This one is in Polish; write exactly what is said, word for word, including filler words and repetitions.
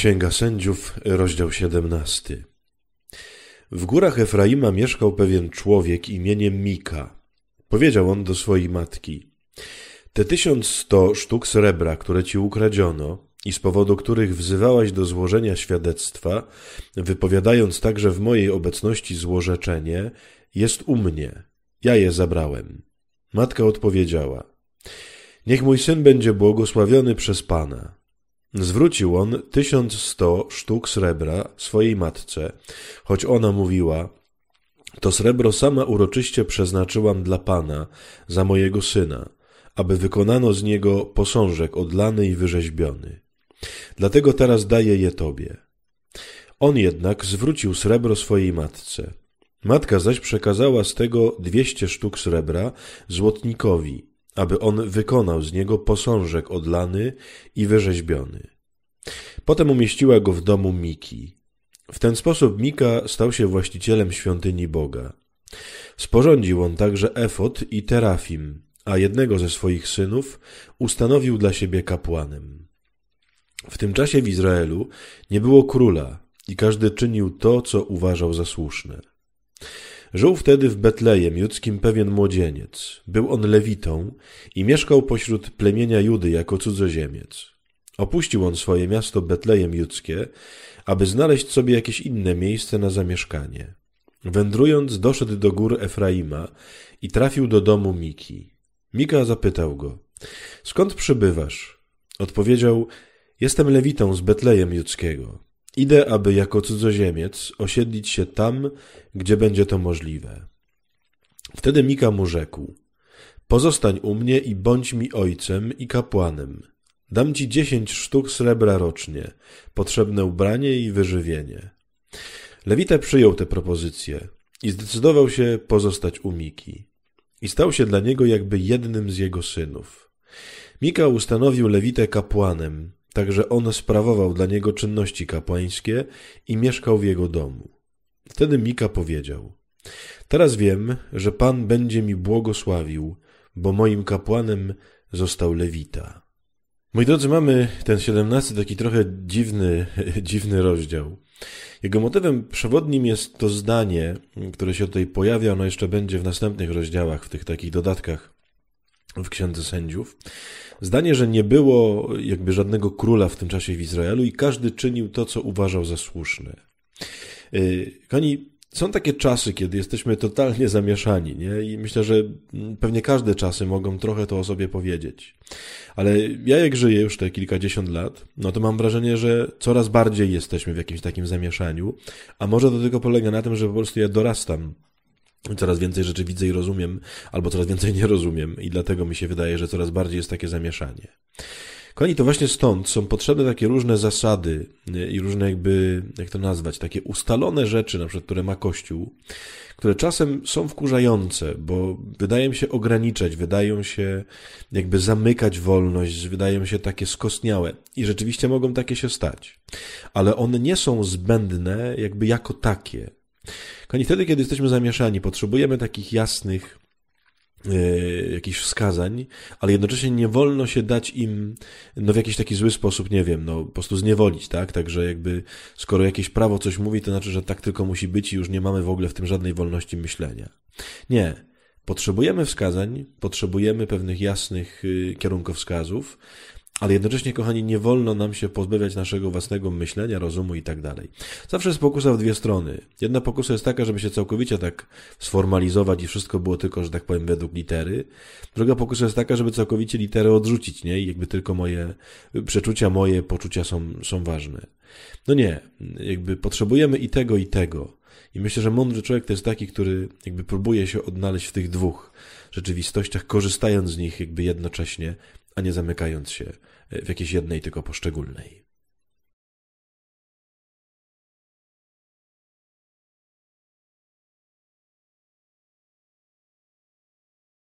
Księga Sędziów, rozdział siedemnasty. W górach Efraima mieszkał pewien człowiek imieniem Mika. Powiedział on do swojej matki: te tysiąc sto sztuk srebra, które ci ukradziono i z powodu których wzywałaś do złożenia świadectwa, wypowiadając także w mojej obecności złorzeczenie, jest u mnie. Ja je zabrałem. Matka odpowiedziała: niech mój syn będzie błogosławiony przez Pana. Zwrócił on tysiąc sto sztuk srebra swojej matce, choć ona mówiła: to srebro sama uroczyście przeznaczyłam dla Pana za mojego syna, aby wykonano z niego posążek odlany i wyrzeźbiony. Dlatego teraz daję je tobie. On jednak zwrócił srebro swojej matce. Matka zaś przekazała z tego dwieście sztuk srebra złotnikowi, aby on wykonał z niego posążek odlany i wyrzeźbiony. Potem umieściła go w domu Miki. W ten sposób Mika stał się właścicielem świątyni Boga. Sporządził on także efod i terafim, a jednego ze swoich synów ustanowił dla siebie kapłanem. W tym czasie w Izraelu nie było króla i każdy czynił to, co uważał za słuszne. Żył wtedy w Betlejem Judzkim pewien młodzieniec. Był on lewitą i mieszkał pośród plemienia Judy jako cudzoziemiec. Opuścił on swoje miasto Betlejem Judzkie, aby znaleźć sobie jakieś inne miejsce na zamieszkanie. Wędrując, doszedł do gór Efraima i trafił do domu Miki. Mika zapytał go: skąd przybywasz? Odpowiedział: jestem lewitą z Betlejem Judzkiego. Idę, aby jako cudzoziemiec osiedlić się tam, gdzie będzie to możliwe. Wtedy Mika mu rzekł: pozostań u mnie i bądź mi ojcem i kapłanem. Dam ci dziesięć sztuk srebra rocznie, potrzebne ubranie i wyżywienie. Lewita przyjął tę propozycję i zdecydował się pozostać u Miki. I stał się dla niego jakby jednym z jego synów. Mika ustanowił Lewitę kapłanem, także on sprawował dla niego czynności kapłańskie i mieszkał w jego domu. Wtedy Mika powiedział: teraz wiem, że Pan będzie mi błogosławił, bo moim kapłanem został Lewita. Moi drodzy, mamy ten siedemnasty taki trochę dziwny, dziwny rozdział. Jego motywem przewodnim jest to zdanie, które się tutaj pojawia, ono jeszcze będzie w następnych rozdziałach, w tych takich dodatkach w Księdze Sędziów. Zdanie, że nie było jakby żadnego króla w tym czasie w Izraelu i każdy czynił to, co uważał za słuszne. Kochani, są takie czasy, kiedy jesteśmy totalnie zamieszani, nie? I myślę, że pewnie każde czasy mogą trochę to o sobie powiedzieć. Ale ja jak żyję już te kilkadziesiąt lat, no to mam wrażenie, że coraz bardziej jesteśmy w jakimś takim zamieszaniu, a może to tylko polega na tym, że po prostu ja dorastam. Coraz więcej rzeczy widzę i rozumiem, albo coraz więcej nie rozumiem i dlatego mi się wydaje, że coraz bardziej jest takie zamieszanie. Kochani, to właśnie stąd są potrzebne takie różne zasady i różne jakby, jak to nazwać, takie ustalone rzeczy, na przykład, które ma Kościół, które czasem są wkurzające, bo wydają się ograniczać, wydają się jakby zamykać wolność, wydają się takie skostniałe i rzeczywiście mogą takie się stać. Ale one nie są zbędne jakby jako takie. Kochani, wtedy, kiedy jesteśmy zamieszani, potrzebujemy takich jasnych Yy, jakichś wskazań, ale jednocześnie nie wolno się dać im no w jakiś taki zły sposób, nie wiem, no po prostu zniewolić, tak? Także jakby skoro jakieś prawo coś mówi, to znaczy, że tak tylko musi być i już nie mamy w ogóle w tym żadnej wolności myślenia. Nie. Potrzebujemy wskazań, potrzebujemy pewnych jasnych yy, kierunkowskazów, ale jednocześnie, kochani, nie wolno nam się pozbawiać naszego własnego myślenia, rozumu i tak dalej. Zawsze jest pokusa w dwie strony. Jedna pokusa jest taka, żeby się całkowicie tak sformalizować i wszystko było tylko, że tak powiem, według litery. Druga pokusa jest taka, żeby całkowicie literę odrzucić, nie? I jakby tylko moje przeczucia, moje poczucia są, są ważne. No nie. Jakby potrzebujemy i tego, i tego. I myślę, że mądry człowiek to jest taki, który jakby próbuje się odnaleźć w tych dwóch rzeczywistościach, korzystając z nich jakby jednocześnie, a nie zamykając się w jakiejś jednej tylko poszczególnej.